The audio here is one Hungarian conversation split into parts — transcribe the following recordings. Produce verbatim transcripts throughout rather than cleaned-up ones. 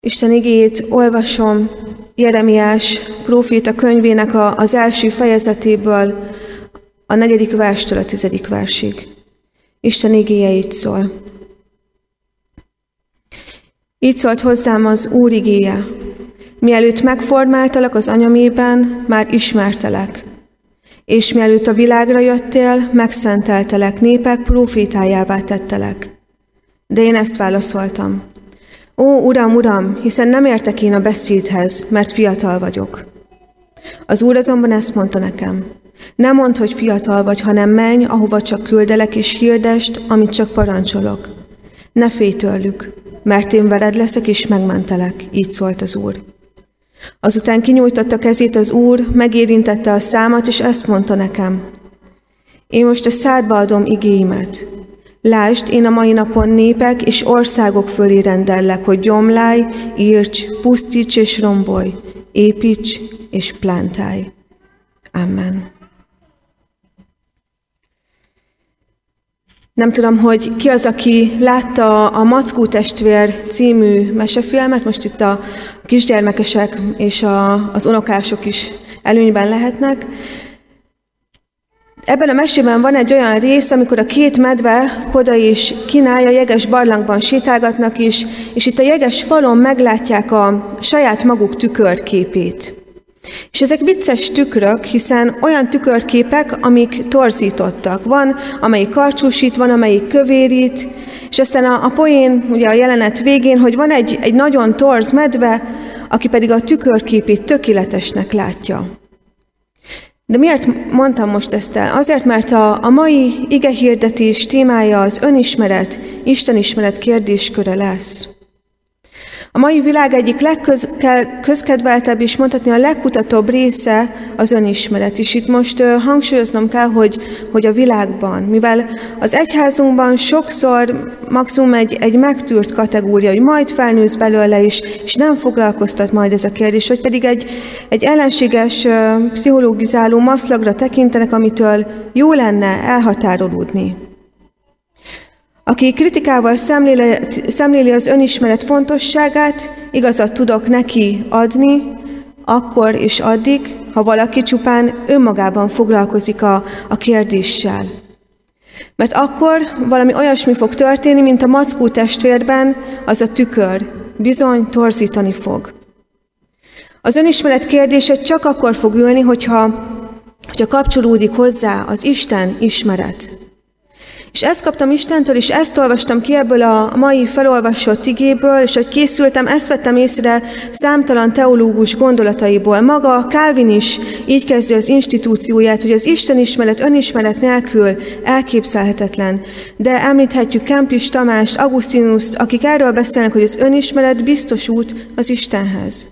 Isten igéjét olvasom Jeremiás próféta könyvének a, az első fejezetéből, a negyedik verstől a tizedik versig. Isten igéje így szól. Így szólt hozzám az Úr igéje: mielőtt megformáltalak az anyamében, már ismertelek, és mielőtt a világra jöttél, megszenteltelek, népek prófétájává tettelek. De én ezt válaszoltam: Ó, Uram, Uram, hiszen nem értek én a beszédhez, mert fiatal vagyok. Az Úr azonban ezt mondta nekem: ne mondd, hogy fiatal vagy, hanem menj, ahova csak küldelek, és hirdesd, amit csak parancsolok. Ne félj tőlük, mert én veled leszek, és megmentelek, így szólt az Úr. Azután kinyújtotta kezét az Úr, megérintette a számat, és ezt mondta nekem: én most a szádba adom igéimet. Lásd, én a mai napon népek és országok fölé rendellek, hogy gyomlálj, írts, pusztíts és rombolj, építs és plántálj. Amen. Nem tudom, hogy ki az, aki látta a Mackó testvér című mesefilmet, most itt a kisgyermekesek és a, az unokások is előnyben lehetnek. Ebben a mesében van egy olyan rész, amikor a két medve, Koda és Kinály, a jeges barlangban sétálgatnak is, és itt a jeges falon meglátják a saját maguk tükörképét. És ezek vicces tükrök, hiszen olyan tükörképek, amik torzítottak. Van, amelyik karcsúsít, van, amelyik kövérít, és aztán a, a poén, ugye a jelenet végén, hogy van egy, egy nagyon torz medve, aki pedig a tükörképét tökéletesnek látja. De miért mondtam most ezt el? Azért, mert a, a mai igehirdetés témája az önismeret, Istenismeret kérdésköre lesz. A mai világ egyik legközkedveltebb és mondhatni a legkutatóbb része az önismeret. És itt most uh, hangsúlyoznom kell, hogy, hogy a világban, mivel az egyházunkban sokszor maximum egy, egy megtűrt kategória, hogy majd felnősz belőle is, és nem foglalkoztat majd ez a kérdés, hogy pedig egy, egy ellenséges uh, pszichológizáló maszlagra tekintenek, amitől jó lenne elhatárolódni. Aki kritikával szemléli, szemléli az önismeret fontosságát, igazat tudok neki adni, akkor és addig, ha valaki csupán önmagában foglalkozik a, a kérdéssel. Mert akkor valami olyasmi fog történni, mint a Mackó testvérben, az a tükör, bizony torzítani fog. Az önismeret kérdése csak akkor fog ülni, hogyha, hogyha kapcsolódik hozzá az Isten ismeret. És ezt kaptam Istentől, és ezt olvastam ki ebből a mai felolvasott igéből, és hogy készültem, ezt vettem észre számtalan teológus gondolataiból. Maga Calvin is így kezdi az institúcióját, hogy az istenismeret önismeret nélkül elképzelhetetlen. De említhetjük Kempis Tamást, Augustinust, akik erről beszélnek, hogy az önismeret biztos út az Istenhez.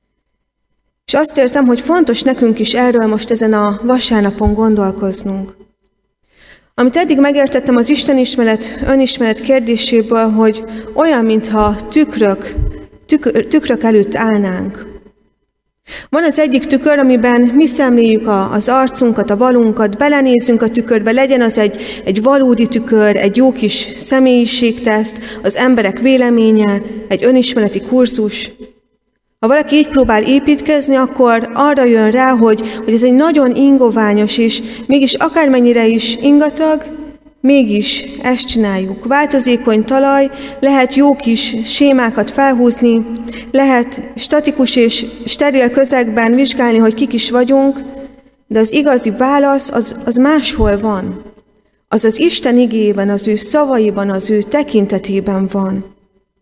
És azt érzem, hogy fontos nekünk is erről most ezen a vasárnapon gondolkoznunk. Amit eddig megértettem az istenismeret, önismeret kérdéséből, hogy olyan, mintha tükrök, tükör, tükrök előtt állnánk. Van az egyik tükör, amiben mi szemléljük a, az arcunkat, a valunkat, belenézünk a tükörbe, legyen az egy, egy valódi tükör, egy jó kis személyiségteszt, az emberek véleménye, egy önismereti kurzus. Ha valaki így próbál építkezni, akkor arra jön rá, hogy, hogy ez egy nagyon ingoványos, és mégis akármennyire is ingatag, mégis ezt csináljuk. Változékony talaj, lehet jó kis sémákat felhúzni, lehet statikus és steril közegben vizsgálni, hogy kik is vagyunk, de az igazi válasz az, az máshol van. Az az Isten igéjében, az ő szavaiban, az ő tekintetében van.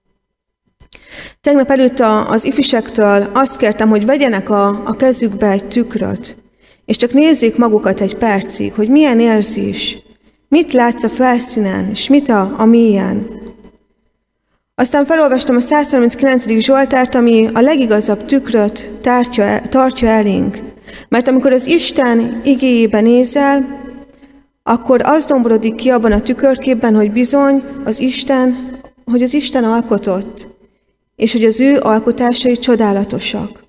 Tegnap előtt az ifjúságtól azt kértem, hogy vegyenek a, a kezükbe egy tükröt, és csak nézzék magukat egy percig, hogy milyen érzés, mit látsz a felszínen, és mit a, a mélyen. Aztán felolvastam a száz harminckilencedik Zsoltárt, ami a legigazabb tükröt tartja, tartja elénk. Mert amikor az Isten igéjébe nézel, akkor az domborodik ki abban a tükörképben, hogy bizony az Isten, hogy az Isten alkotott, és hogy az ő alkotásai csodálatosak.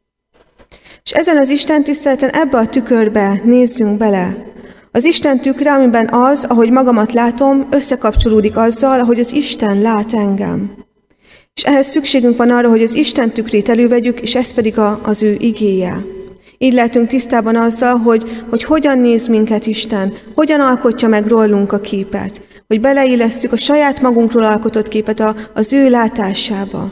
És ezen az Isten tiszteleten ebbe a tükörbe nézzünk bele. Az Isten tükre, amiben az, ahogy magamat látom, összekapcsolódik azzal, ahogy az Isten lát engem. És ehhez szükségünk van arra, hogy az Isten tükrét elővegyük, és ez pedig a, az ő igéje. Így lehetünk tisztában azzal, hogy, hogy hogyan néz minket Isten, hogyan alkotja meg rólunk a képet, hogy beleillesztjük a saját magunkról alkotott képet a, az ő látásába.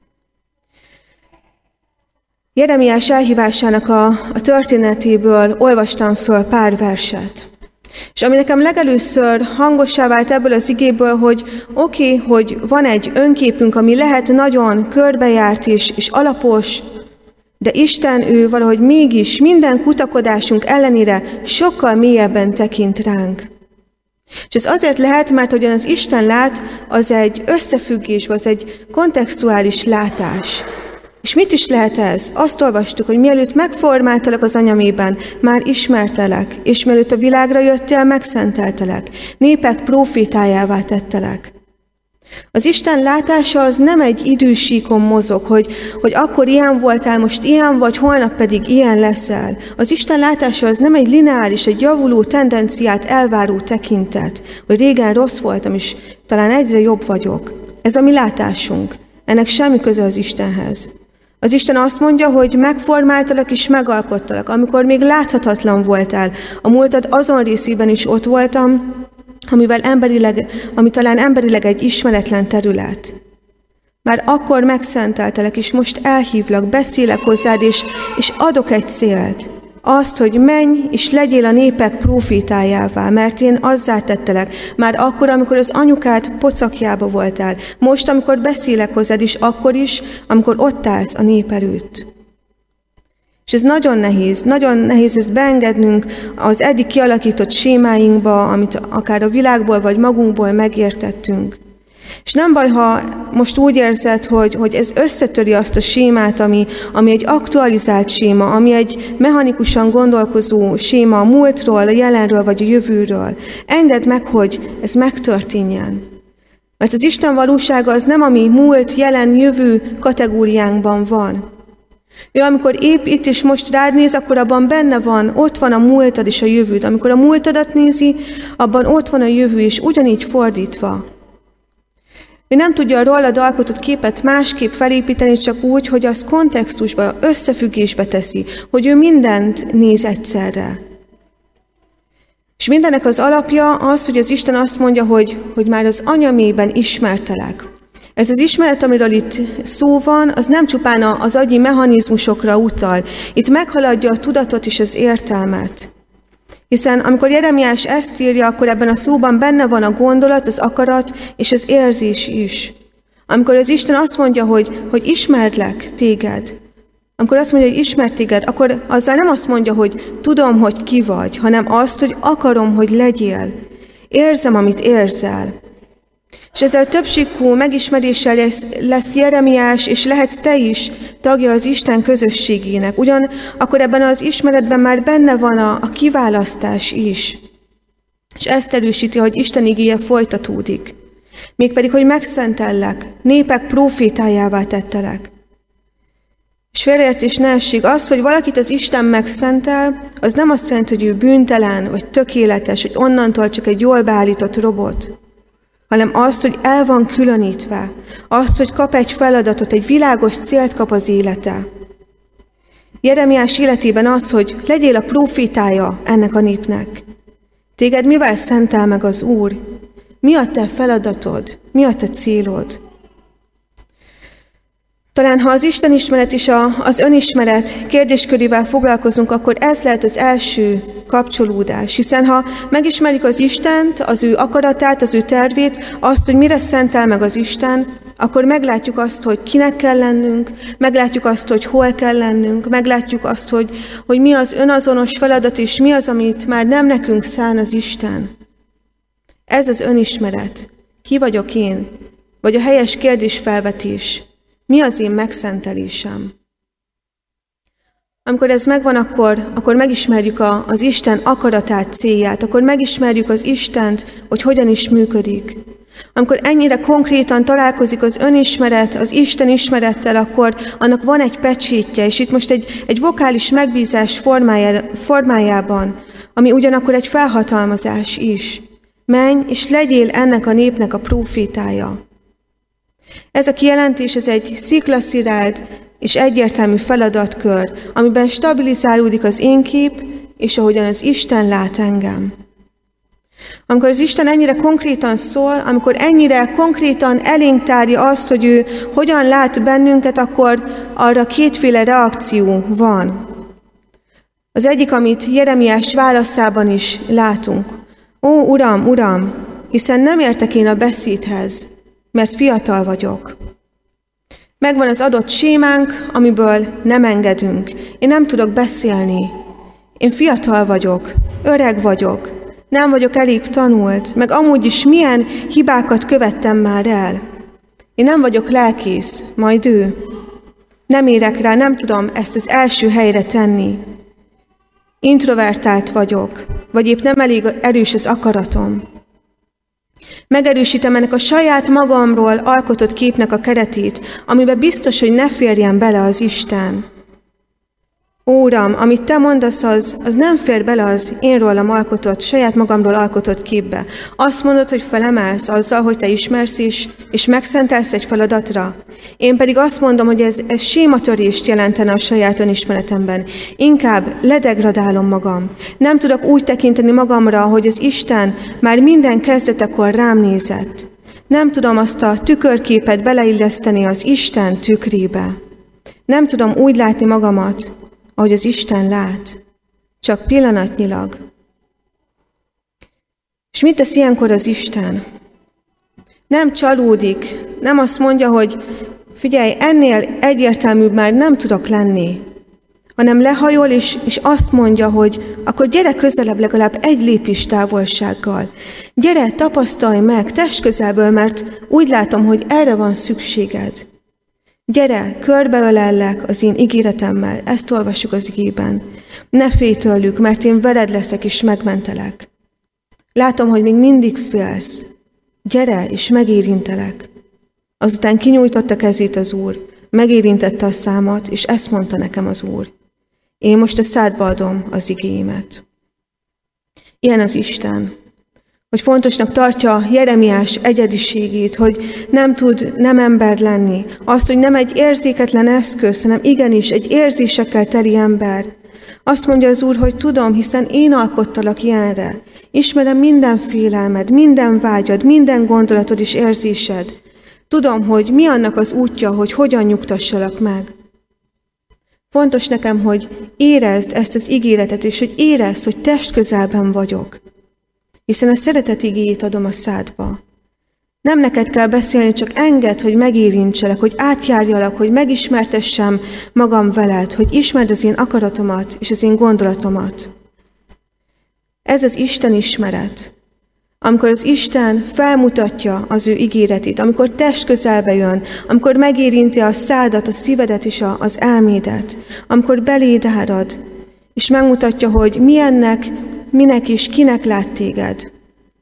Jeremiás elhívásának a, a történetéből olvastam föl pár verset. És ami nekem legelőször hangossá vált ebből az igéből, hogy oké, okay, hogy van egy önképünk, ami lehet nagyon körbejárt és, és alapos, de Isten ő valahogy mégis minden kutakodásunk ellenére sokkal mélyebben tekint ránk. És ez azért lehet, mert ahogyan az Isten lát, az egy összefüggés, az egy kontextuális látás. És mit is lehet ez? Azt olvastuk, hogy mielőtt megformáltalak az anyamében, már ismertelek, és mielőtt a világra jöttél, megszenteltelek, népek prófétájává tettelek. Az Isten látása az nem egy idősíkon mozog, hogy, hogy akkor ilyen voltál, most ilyen vagy, holnap pedig ilyen leszel. Az Isten látása az nem egy lineáris, egy javuló tendenciát elváró tekintet, hogy régen rossz voltam, és talán egyre jobb vagyok. Ez a mi látásunk. Ennek semmi köze az Istenhez. Az Isten azt mondja, hogy megformáltalak és megalkottalak, amikor még láthatatlan voltál. A múltad azon részében is ott voltam, amivel emberileg, ami talán emberileg egy ismeretlen terület. Már akkor megszenteltelek, és most elhívlak, beszélek hozzád, és, és adok egy célt. Azt, hogy menj, és legyél a népek prófétájává, mert én azzá tettelek. Már akkor, amikor az anyukád pocakjába voltál. Most, amikor beszélek hozzád, és akkor is, amikor ott állsz a nép előtt. És ez nagyon nehéz, nagyon nehéz ezt beengednünk az eddig kialakított sémáinkba, amit akár a világból vagy magunkból megértettünk. És nem baj, ha most úgy érzed, hogy, hogy ez összetöri azt a sémát, ami, ami egy aktualizált séma, ami egy mechanikusan gondolkozó séma a múltról, a jelenről vagy a jövőről. Engedd meg, hogy ez megtörténjen. Mert az Isten valósága az nem a mi múlt, jelen, jövő kategóriánkban van. Ő amikor épp itt és most rád néz, akkor abban benne van, ott van a múltad és a jövőd. Amikor a múltadat nézi, abban ott van a jövő, és ugyanígy fordítva. Ő nem tudja a rólad alkotott képet másképp felépíteni, csak úgy, hogy az kontextusba, összefüggésbe teszi, hogy ő mindent néz egyszerre. És mindennek az alapja az, hogy az Isten azt mondja, hogy, hogy már az anyamében ismertelek. Ez az ismeret, amiről itt szó van, az nem csupán az agyi mechanizmusokra utal. Itt meghaladja a tudatot és az értelmet. Hiszen amikor Jeremiás ezt írja, akkor ebben a szóban benne van a gondolat, az akarat és az érzés is. Amikor az Isten azt mondja, hogy, hogy ismerlek téged, amikor azt mondja, hogy ismer téged, akkor azzal nem azt mondja, hogy tudom, hogy ki vagy, hanem azt, hogy akarom, hogy legyél. Érzem, amit érzel. És ezzel többségű megismeréssel lesz, lesz Jeremiás, és lehetsz te is tagja az Isten közösségének. Ugyan akkor ebben az ismeretben már benne van a, a kiválasztás is. És ezt erősíti, hogy Isten igéje folytatódik. Mégpedig, hogy megszentellek, népek prófétájává tettelek. És félreértés ne essék, az, hogy valakit az Isten megszentel, az nem azt jelenti, hogy ő bűntelen, vagy tökéletes, hogy onnantól csak egy jól beállított robot, hanem azt, hogy el van különítve, azt, hogy kap egy feladatot, egy világos célt kap az élete. Jeremiás életében az, hogy legyél a prófétája ennek a népnek. Téged mivel szentel meg az Úr? Mi a te feladatod? Mi a te célod? Talán, ha az Istenismeret és a, az önismeret kérdéskörével foglalkozunk, akkor ez lehet az első kapcsolódás. Hiszen ha megismerjük az Istent, az ő akaratát, az ő tervét, azt, hogy mire szentel meg az Isten, akkor meglátjuk azt, hogy kinek kell lennünk, meglátjuk azt, hogy hol kell lennünk, meglátjuk azt, hogy, hogy mi az önazonos feladat, és mi az, amit már nem nekünk szán az Isten. Ez az önismeret. Ki vagyok én? Vagy a helyes kérdésfelvetés. Mi az én megszentelésem? Amikor ez megvan, akkor, akkor megismerjük a, az Isten akaratát, célját, akkor megismerjük az Istent, hogy hogyan is működik. Amikor ennyire konkrétan találkozik az önismeret, az Isten ismerettel, akkor annak van egy pecsétje, és itt most egy, egy vokális megbízás formájá, formájában, ami ugyanakkor egy felhatalmazás is. Menj, és legyél ennek a népnek a prófétája. Ez a kijelentés, ez egy sziklaszirált és egyértelmű feladatkör, amiben stabilizálódik az én kép, és ahogyan az Isten lát engem. Amikor az Isten ennyire konkrétan szól, amikor ennyire konkrétan elénk tárja azt, hogy ő hogyan lát bennünket, akkor arra kétféle reakció van. Az egyik, amit Jeremiás válaszában is látunk. Ó, Uram, Uram, hiszen nem értek én a beszédhez, mert fiatal vagyok. Megvan az adott sémánk, amiből nem engedünk. Én nem tudok beszélni. Én fiatal vagyok, öreg vagyok, nem vagyok elég tanult, meg amúgy is milyen hibákat követtem már el. Én nem vagyok lelkész, majd ő. Nem érek rá, nem tudom ezt az első helyre tenni. Introvertált vagyok, vagy épp nem elég erős az akaratom. Megerősítem ennek a saját magamról alkotott képnek a keretét, amiben biztos, hogy ne férjen bele az Isten. Ó, Uram, amit te mondasz, az, az nem fér bele az én rólam alkotott, saját magamról alkotott képbe. Azt mondod, hogy felemelsz azzal, hogy te ismersz is, és megszentelsz egy feladatra. Én pedig azt mondom, hogy ez, ez sématörést jelentene a saját önismeretemben. Inkább ledegradálom magam. Nem tudok úgy tekinteni magamra, hogy az Isten már minden kezdetekor rám nézett. Nem tudom azt a tükörképet beleilleszteni az Isten tükrébe. Nem tudom úgy látni magamat, ahogy az Isten lát, csak pillanatnyilag. És mit tesz ilyenkor az Isten? Nem csalódik, nem azt mondja, hogy figyelj, ennél egyértelműbb már nem tudok lenni, hanem lehajol, és, és azt mondja, hogy akkor gyere közelebb legalább egy lépés távolsággal. Gyere, tapasztalj meg testközelből, mert úgy látom, hogy erre van szükséged. Gyere, körbeölellek az én ígéretemmel, ezt olvassuk az igében. Ne félj tőlük, mert én veled leszek és megmentelek. Látom, hogy még mindig félsz. Gyere, és megérintelek. Azután kinyújtotta kezét az Úr, megérintette a számat, és ezt mondta nekem az Úr. Én most a szádba adom az igéimet. Ilyen az Isten, hogy fontosnak tartja Jeremiás egyediségét, hogy nem tud nem ember lenni. Azt, hogy nem egy érzéketlen eszköz, hanem igenis egy érzésekkel teli ember. Azt mondja az Úr, hogy tudom, hiszen én alkottalak ilyenre. Ismerem minden félelmed, minden vágyad, minden gondolatod és érzésed. Tudom, hogy mi annak az útja, hogy hogyan nyugtassalak meg. Fontos nekem, hogy érezd ezt az ígéretet, és hogy érezd, hogy testközelben vagyok. Hiszen a szeretet igéjét adom a szádba. Nem neked kell beszélni, csak engedd, hogy megérintselek, hogy átjárjalak, hogy megismertessem magam veled, hogy ismerd az én akaratomat és az én gondolatomat. Ez az Isten ismeret. Amikor az Isten felmutatja az ő ígéretét, amikor testközelbe jön, amikor megérinti a szádat, a szívedet és az elmédet, amikor beléd árad, és megmutatja, hogy milyennek, minek is, kinek lát téged.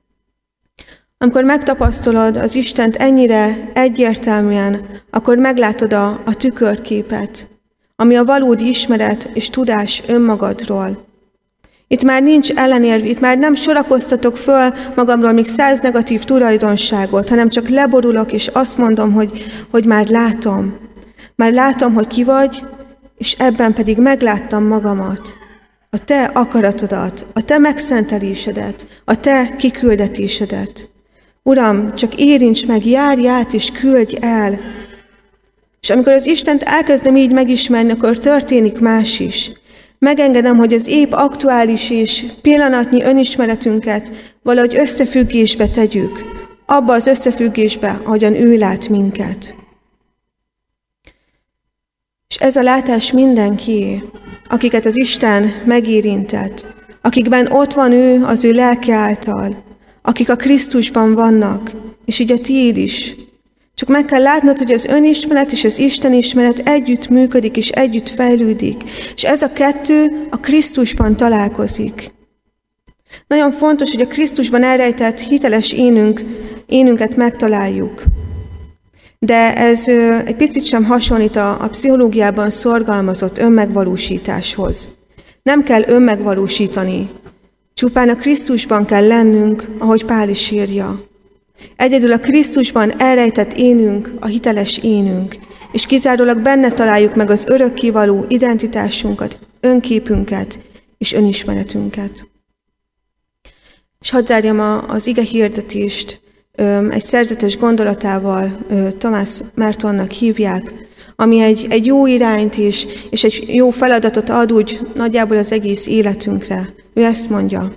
Amikor megtapasztalod az Istent ennyire egyértelműen, akkor meglátod a, a tükörképet, ami a valódi ismeret és tudás önmagadról. Itt már nincs ellenérv, itt már nem sorakoztatok föl magamról még száz negatív tulajdonságot, hanem csak leborulok, és azt mondom, hogy, hogy már látom. Már látom, hogy ki vagy, és ebben pedig megláttam magamat. A te akaratodat, a te megszentelésedet, a te kiküldetésedet. Uram, csak érints meg, járj át és küldj el. És amikor az Istent elkezdem így megismerni, akkor történik más is. Megengedem, hogy az épp aktuális és pillanatnyi önismeretünket valahogy összefüggésbe tegyük. Abba az összefüggésbe, ahogyan ő lát minket. És ez a látás mindenkié, akiket az Isten megérintett, akikben ott van ő az ő lelke által, akik a Krisztusban vannak, és így a tiéd is. Csak meg kell látnod, hogy az önismeret és az Isten ismeret együtt működik, és együtt fejlődik. És ez a kettő a Krisztusban találkozik. Nagyon fontos, hogy a Krisztusban elrejtett hiteles énünk, énünket megtaláljuk. De ez egy picit sem hasonlít a, a pszichológiában szorgalmazott önmegvalósításhoz. Nem kell önmegvalósítani. Csupán a Krisztusban kell lennünk, ahogy Pál is írja. Egyedül a Krisztusban elrejtett énünk, a hiteles énünk, és kizárólag benne találjuk meg az örökkévaló identitásunkat, önképünket és önismeretünket. És hadd zárjam az ige hirdetést egy szerzetes gondolatával, Thomas Mertonnak hívják, ami egy, egy jó irányt is, és egy jó feladatot ad úgy nagyjából az egész életünkre. Ő ezt mondja: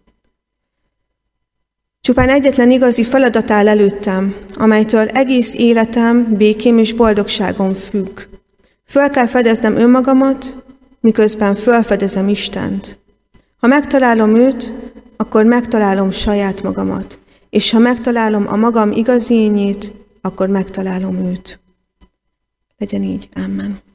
csupán egyetlen igazi feladat áll előttem, amelytől egész életem, békém és boldogságom függ. Föl kell fedeznem önmagamat, miközben fölfedezem Istent. Ha megtalálom őt, akkor megtalálom saját magamat, és ha megtalálom a magam igazi énjét, akkor megtalálom őt. Legyen így. Amen.